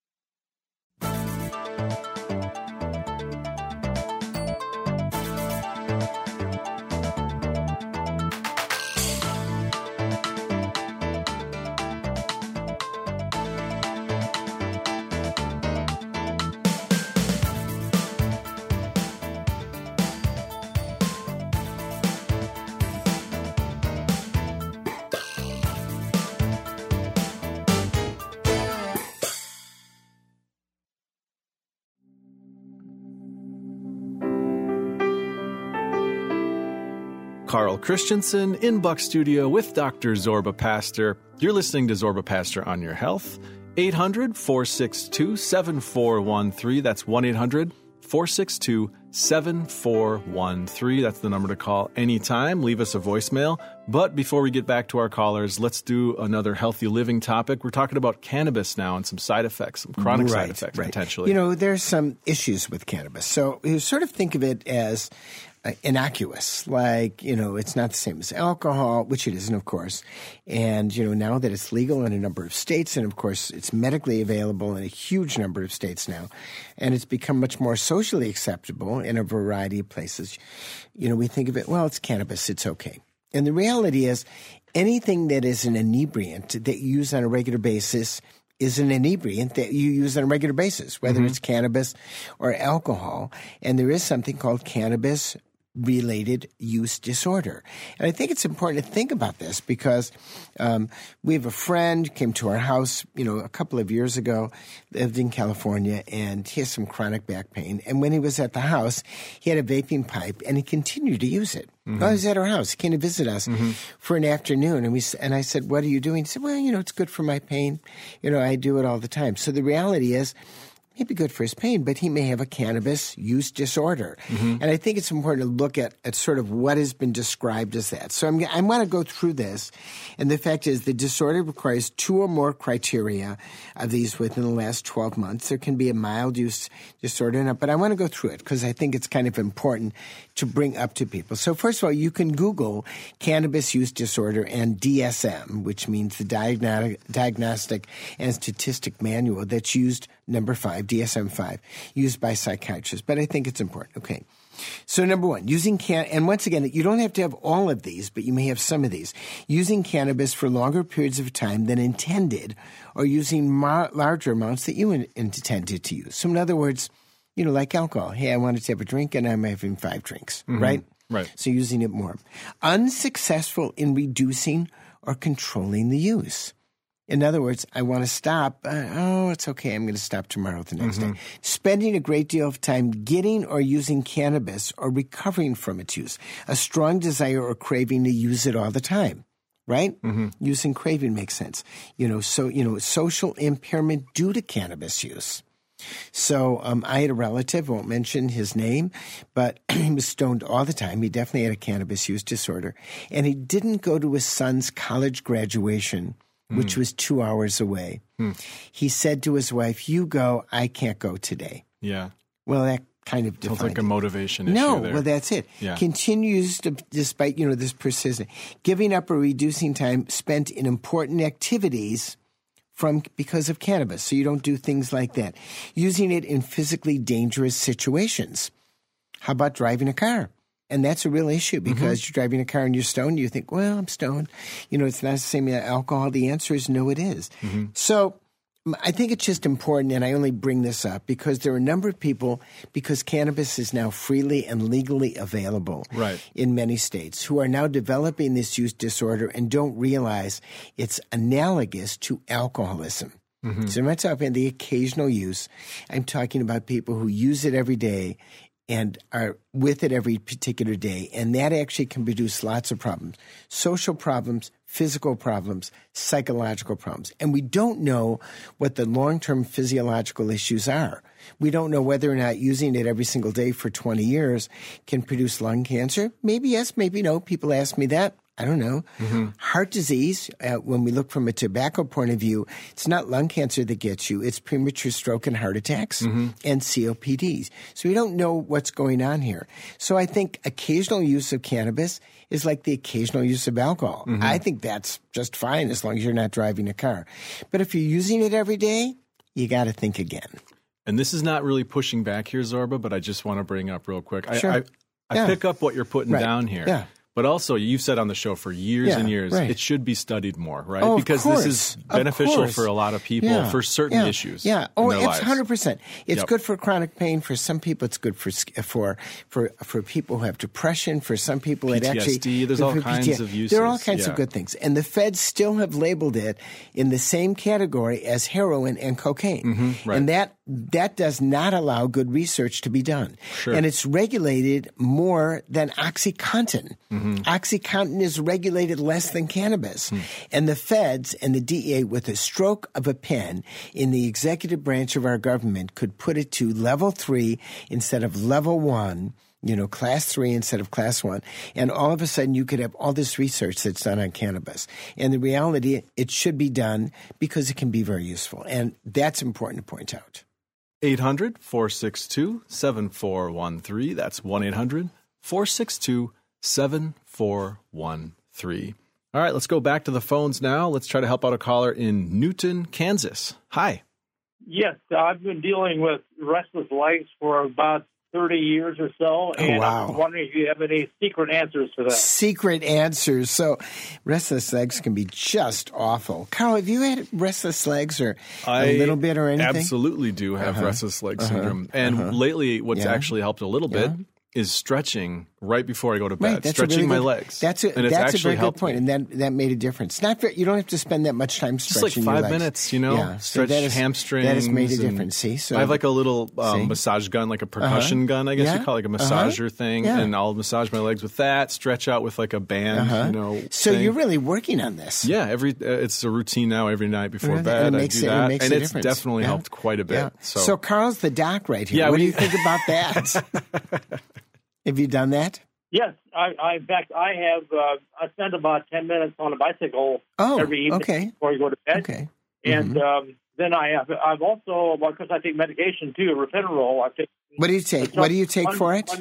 Carl Christensen in Buck Studio with Dr. Zorba Pastor. You're listening to Zorba Pastor on Your Health. 800-462-7413. That's 1-800-462-7413. That's the number to call anytime. Leave us a voicemail. But before we get back to our callers, let's do another healthy living topic. We're talking about cannabis now and some side effects, some chronic side effects potentially. You know, there's some issues with cannabis. So you sort of think of it as innocuous, like, it's not the same as alcohol, which it isn't, of course. And, now that it's legal in a number of states, and of course it's medically available in a huge number of states now, and it's become much more socially acceptable in a variety of places, we think of it, well, it's cannabis, it's okay. And the reality is anything that is an inebriant that you use on a regular basis is an inebriant that you use on a regular basis, whether it's cannabis or alcohol. And there is something called cannabis-related use disorder. And I think it's important to think about this because we have a friend came to our house, a couple of years ago, lived in California, and he has some chronic back pain. And when he was at the house, he had a vaping pipe, and he continued to use it. Well, he was at our house. He came to visit us for an afternoon, and I said, "What are you doing?" He said, "Well, it's good for my pain. I do it all the time." So the reality is, it may be good for his pain, but he may have a cannabis use disorder. And I think it's important to look at sort of what has been described as that. So I want to go through this. And the fact is the disorder requires 2 or more criteria of these within the last 12 months. There can be a mild use disorder, but I want to go through it because I think it's kind of important to bring up to people. So first of all, you can Google cannabis use disorder and DSM, which means the Diagnostic and Statistic Manual that's used, number 5, DSM-5, used by psychiatrists. But I think it's important. Okay. So number 1, using and once again, you don't have to have all of these, but you may have some of these. Using cannabis for longer periods of time than intended, or using larger amounts that you intended to use. So in other words, like alcohol. Hey, I wanted to have a drink, and I'm having 5 drinks, right? Right. So using it more. Unsuccessful in reducing or controlling the use. In other words, I want to stop. It's okay. I'm going to stop tomorrow, the next day. Spending a great deal of time getting or using cannabis or recovering from its use. A strong desire or craving to use it all the time, right? Use and craving makes sense. Social impairment due to cannabis use. So I had a relative, won't mention his name, but he was stoned all the time. He definitely had a cannabis use disorder. And he didn't go to his son's college graduation, which was 2 hours away. He said to his wife, "You go, I can't go today." Yeah. Well, that kind of defined sounds like a motivation issue No, there. well, that's it. Yeah. Continues despite, this persistence. Giving up or reducing time spent in important activities because of cannabis. So you don't do things like that. Using it in physically dangerous situations. How about driving a car? And that's a real issue because you're driving a car and you're stoned. You think, well, I'm stoned. It's not the same as alcohol. The answer is no, it is. So I think it's just important, and I only bring this up because there are a number of people, because cannabis is now freely and legally available in many states, who are now developing this use disorder and don't realize it's analogous to alcoholism. Mm-hmm. So I'm not talking about the occasional use. I'm talking about people who use it every day and are with it every particular day. And that actually can produce lots of problems, social problems, physical problems, psychological problems. And we don't know what the long-term physiological issues are. We don't know whether or not using it every single day for 20 years can produce lung cancer. Maybe yes, maybe no. People ask me that. I don't know. Mm-hmm. Heart disease, when we look from a tobacco point of view, it's not lung cancer that gets you. It's premature stroke and heart attacks and COPDs. So we don't know what's going on here. So I think occasional use of cannabis is like the occasional use of alcohol. Mm-hmm. I think that's just fine as long as you're not driving a car. But if you're using it every day, you got to think again. And this is not really pushing back here, Zorba, but I just want to bring up real quick. Sure. I pick up what you're putting down here. Yeah. But also, you've said on the show for years and years, it should be studied more, right? Oh, because this is beneficial for a lot of people for certain issues. Yeah, it's 100%. It's good for chronic pain. For some people, it's good for people who have depression. For some people, PTSD, it actually there's all kinds of uses. There are all kinds of good things, and the feds still have labeled it in the same category as heroin and cocaine, and that does not allow good research to be done. Sure. And it's regulated more than OxyContin. OxyContin is regulated less than cannabis. And the feds and the DEA, with a stroke of a pen in the executive branch of our government, could put it to level 3 instead of level 1, class 3 instead of class 1. And all of a sudden you could have all this research that's done on cannabis. And the reality, it should be done because it can be very useful. And that's important to point out. 800-462-7413. That's 1-800-462-7413. All right, let's go back to the phones now. Let's try to help out a caller in Newton, Kansas. Hi. Yes, I've been dealing with restless legs for about 30 years or so, and I'm wondering if you have any secret answers for that. Secret answers. So restless legs can be just awful. Carl, have you had restless legs or a little bit or anything? I absolutely do have restless leg syndrome. And lately what's actually helped a little bit is stretching right before I go to bed, stretching my legs. That's a very good point, and that made a difference. You don't have to spend that much time stretching your legs. Just like 5 minutes, stretch hamstrings. That has made a difference, see? So I have like a little massage gun, like a percussion gun, I guess you call it, like a massager thing, and I'll massage my legs with that, stretch out with like a band, So you're really working on this. Yeah, it's a routine now every night before bed. I do that, and it's definitely helped quite a bit. Yeah. So Carl's the doc right here. What do you think about that? Have you done that? Yes, in fact, I have. I spend about 10 minutes on a bicycle every evening before you go to bed. Okay. And then I've also, because I take medication too, Retinol. I take. What do you take? What do you take for it?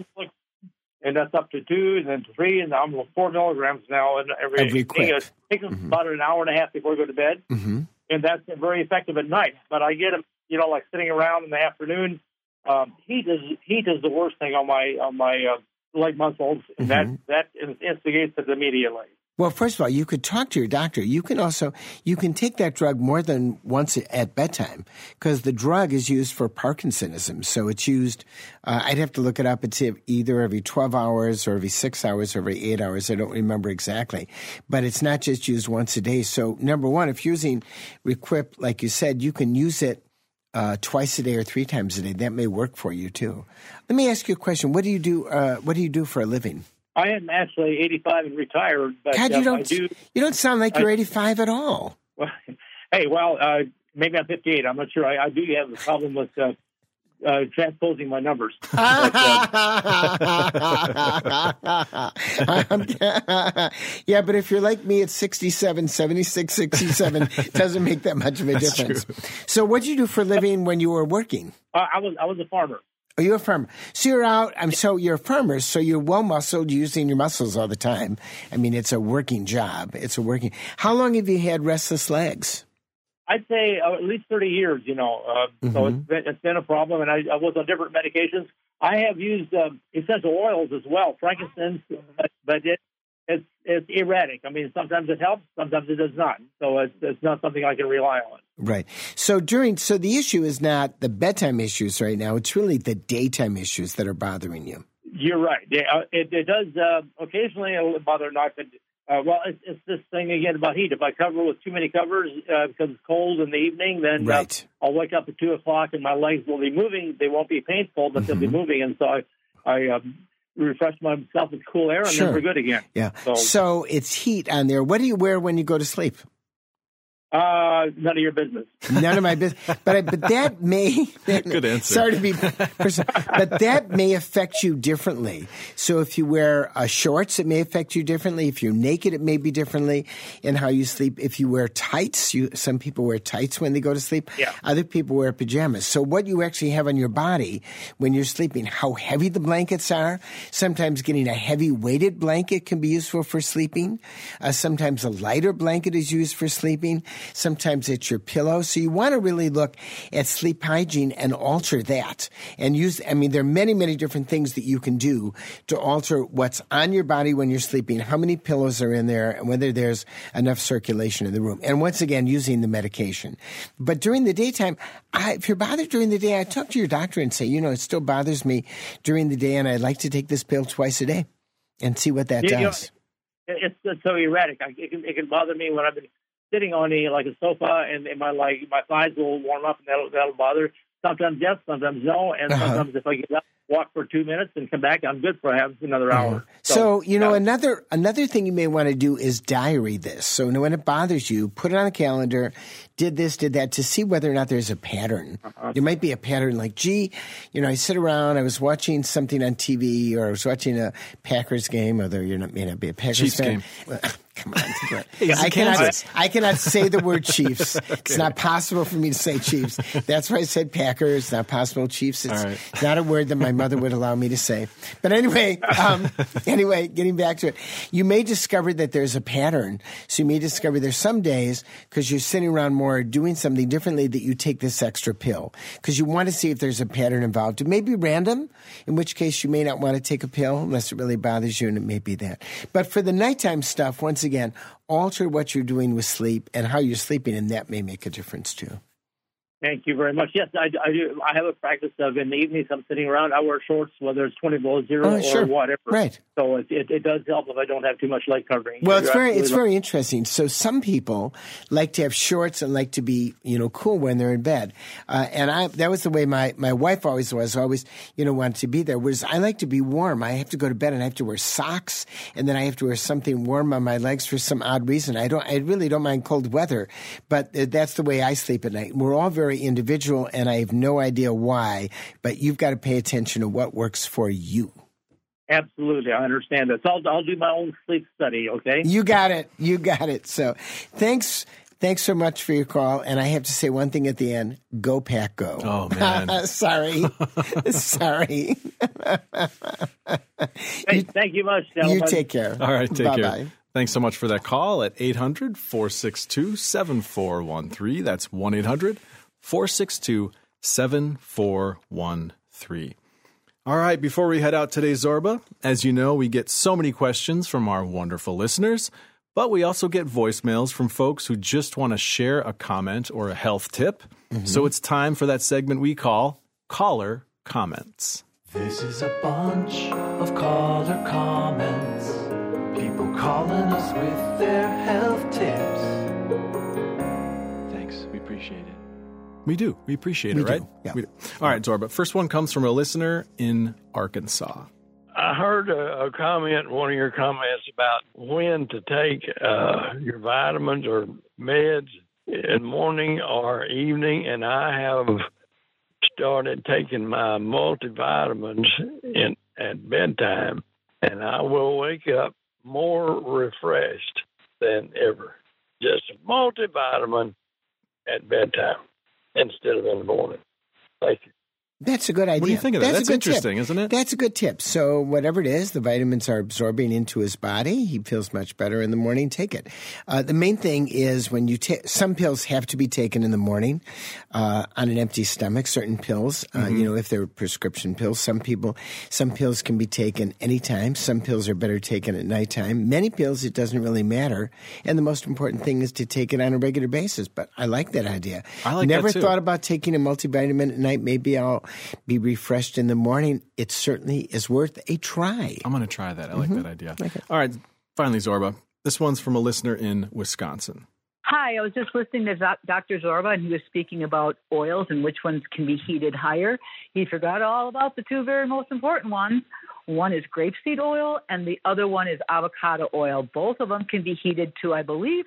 And that's up to 2, and then 3, and I'm 4 milligrams now. And every quip. It takes about an hour and a half before I go to bed, and that's very effective at night. But I get them, like sitting around in the afternoon. Heat is the worst thing on my leg muscles, and that instigates it immediately. Well, first of all, you could talk to your doctor. You can take that drug more than once at bedtime because the drug is used for Parkinsonism. So it's used, I'd have to look it up. It's either every 12 hours or every 6 hours or every 8 hours. I don't remember exactly. But it's not just used once a day. So number one, if you're using Requip, like you said, you can use it twice a day or 3 times a day. That may work for you too. Let me ask you a question. What do you do? What do you do for a living? I am actually 85 and retired. But God, you don't sound like you're 85 at all. Well, maybe I'm 58. I'm not sure. I do have a problem with transposing my numbers. Yeah, but if you're like me at 67, 76, 67, it doesn't make that much of a difference. True. So what did you do for a living when you were working? I was a farmer. Oh, you're a farmer. So you're out. So you're a farmer. So you're well muscled, using your muscles all the time. I mean, it's a working job. How long have you had restless legs? I'd say at least 30 years. So it's been a problem, and I was on different medications. I have used essential oils as well, frankincense, but it's erratic. I mean, sometimes it helps, sometimes it does not. So it's not something I can rely on. Right. So the issue is not the bedtime issues right now. It's really the daytime issues that are bothering you. You're right. Yeah, it does occasionally bother night, but it's this thing again about heat. If I cover with too many covers because it's cold in the evening, then right. I'll wake up at 2:00 and my legs will be moving. They won't be painful, but they'll be moving, and so I refresh myself with cool air, and sure. then we're good again. Yeah. So it's heat on there. What do you wear when you go to sleep? None of your business. None of my business. But that may... Good answer. Sorry to be... But that may affect you differently. So if you wear shorts, it may affect you differently. If you're naked, it may be differently in how you sleep. If you wear tights, some people wear tights when they go to sleep. Yeah. Other people wear pajamas. So what you actually have on your body when you're sleeping, how heavy the blankets are. Sometimes getting a heavy weighted blanket can be useful for sleeping. Sometimes a lighter blanket is used for sleeping. Sometimes it's your pillow. So you want to really look at sleep hygiene and alter that. And there are many, many different things that you can do to alter what's on your body when you're sleeping, how many pillows are in there, and whether there's enough circulation in the room. And once again, using the medication. But during the daytime, if you're bothered during the day, I talk to your doctor and say, it still bothers me during the day, and I'd like to take this pill twice a day and see what that does. It's so erratic. It can bother me when I've been sitting on a sofa, and my thighs will warm up, and that'll bother. Sometimes yes, sometimes no, and sometimes if I get up, walk for 2 minutes, and come back, I'm good for another hour. So another thing you may want to do is diary this. So when it bothers you, put it on a calendar. Did this, did that, to see whether or not there's a pattern. There might be a pattern like, I sit around, I was watching something on TV, or I was watching a Packers game, although may not be a Packers Chiefs fan. Game. Come on. I cannot say the word Chiefs. It's not possible for me to say Chiefs. That's why I said Packers. It's not possible. Chiefs. It's not a word that my mother would allow me to say. But anyway, getting back to it, you may discover that there's a pattern. So you may discover there's some days, because you're sitting around more doing something differently, that you take this extra pill because you want to see if there's a pattern involved. It may be random, in which case you may not want to take a pill unless it really bothers you, and it may be that. But for the nighttime stuff, once again, alter what you're doing with sleep and how you're sleeping, and that may make a difference too. Thank you very much. Yes, I do. I have a practice of in the evenings I'm sitting around. I wear shorts, whether it's 20 below zero or whatever. Right. So it does help if I don't have too much leg covering. Well, it's very interesting. So some people like to have shorts and like to be cool when they're in bed, and that was the way my wife always was. Always wanted to be there. Was I like to be warm. I have to go to bed and I have to wear socks, and then I have to wear something warm on my legs for some odd reason. I really don't mind cold weather, but that's the way I sleep at night. We're all very individual, and I have no idea why, but you've got to pay attention to what works for you. Absolutely. I understand that. So I'll do my own sleep study, okay? You got it. So thanks so much for your call. And I have to say one thing at the end. Go Pack Go. Oh, man. Sorry. Thank you much, gentlemen. You take care. All right, take Bye-bye. care. Thanks so much for that call at 800-462-7413. That's 1-800-462-7413. All right, before we head out today, Zorba, as you know, we get so many questions from our wonderful listeners, but we also get voicemails from folks who just want to share a comment or a health tip. Mm-hmm. So it's time for that segment we call Caller Comments. This is a bunch of caller comments. People calling us with their health tips. Thanks, we appreciate it. We do. We appreciate it, right? Yeah. We do. All right, Zorba. First one comes from a listener in Arkansas. I heard a comment, one of your comments about when to take your vitamins or meds in morning or evening, and I have started taking my multivitamins at bedtime, and I will wake up more refreshed than ever. Just a multivitamin at bedtime instead of in the morning. Thank you. that's a good idea. What do you think of that? That's interesting, isn't it? That's a good tip. So whatever it is, the vitamins are absorbing into his body. He feels much better in the morning. Take it. The main thing is when you take some pills have to be taken in the morning on an empty stomach. Certain pills, if they're prescription pills, some pills can be taken anytime. Some pills are better taken at nighttime. Many pills, it doesn't really matter. And the most important thing is to take it on a regular basis. But I like that idea. I like Never that too. thought about taking a multivitamin at night. Maybe I'll be refreshed in the morning. It certainly is worth a try. I'm going to try that. I like that idea. Okay. All right. Finally, Zorba. This one's from a listener in Wisconsin. Hi, I was just listening to Dr. Zorba, and he was speaking about oils and which ones can be heated higher. He forgot all about the two very most important ones. One is grapeseed oil, and the other one is avocado oil. Both of them can be heated to, I believe,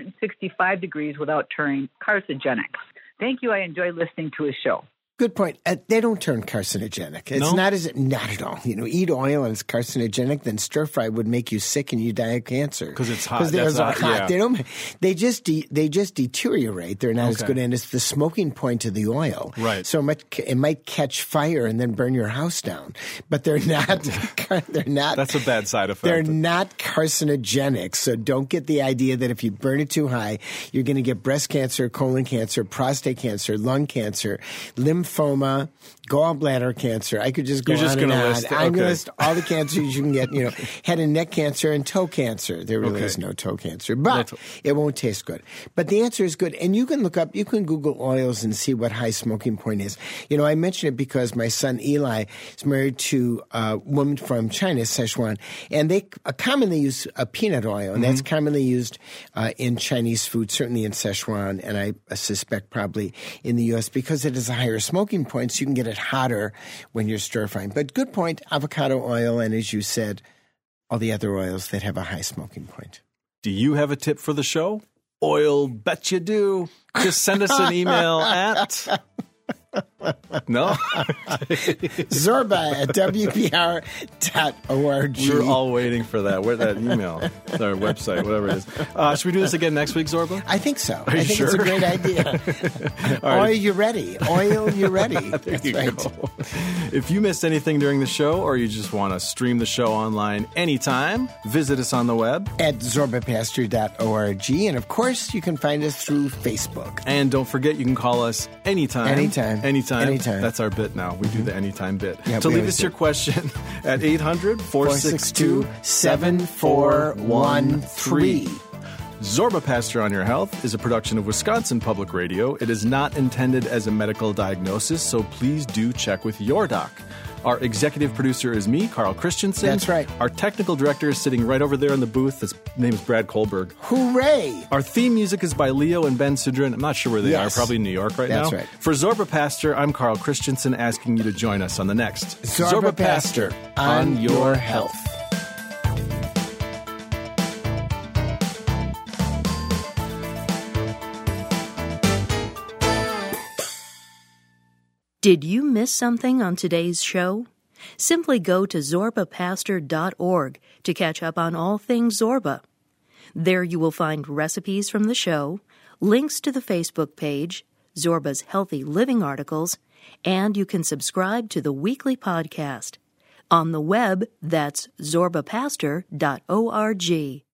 465 degrees without turning carcinogenic. Thank you. I enjoy listening to his show. Good point. They don't turn carcinogenic. It's not at all. Eat oil and it's carcinogenic, then stir fry would make you sick and you die of cancer. Because it's hot. Because they're hot. Yeah. They just deteriorate. They're not as good. And it's the smoking point of the oil. Right. So it might catch fire and then burn your house down. But they're not. They're not. That's a bad side effect. They're not carcinogenic. So don't get the idea that if you burn it too high, you're going to get breast cancer, colon cancer, prostate cancer, lung cancer, lymphoma, gallbladder cancer. I could just go on and on. I'm going to list all the cancers you can get, head and neck cancer and toe cancer. There really is no toe cancer, but it won't taste good. But the answer is good. And you can Google oils and see what high smoking point is. I mention it because my son Eli is married to a woman from China, Sichuan, and they commonly use peanut oil, and that's commonly used in Chinese food, certainly in Sichuan, and I suspect probably in the U.S. because it is a higher smoking point, so you can get it hotter when you're stir frying. But good point, avocado oil, and as you said, all the other oils that have a high smoking point. Do you have a tip for the show? Oil, bet you do. Just send us an email at... No? Zorba at WPR.org. We were all waiting for that. Where's that email? Our website, whatever it is. Should we do this again next week, Zorba? I think so. I think it's a great idea. Oil, you're ready. Oil, you're ready. That's right. Go. If you missed anything during the show or you just want to stream the show online anytime, visit us on the web at zorbapastor.org. And of course, you can find us through Facebook. And don't forget, you can call us anytime. Anytime. That's our bit now. We do the anytime bit. Yeah, so leave us your question at 800-462-7413. Zorba Pastor on Your Health is a production of Wisconsin Public Radio. It is not intended as a medical diagnosis, so please do check with your doc. Our executive producer is me, Carl Christensen. That's right. Our technical director is sitting right over there in the booth. His name is Brad Kohlberg. Hooray! Our theme music is by Leo and Ben Sidran. I'm not sure where they are. Probably in New York now. That's right. For Zorba Pastor, I'm Carl Christensen, asking you to join us on the next Zorba Pastor on Your Health. Did you miss something on today's show? Simply go to zorbapastor.org to catch up on all things Zorba. There you will find recipes from the show, links to the Facebook page, Zorba's Healthy Living articles, and you can subscribe to the weekly podcast. On the web, that's zorbapastor.org.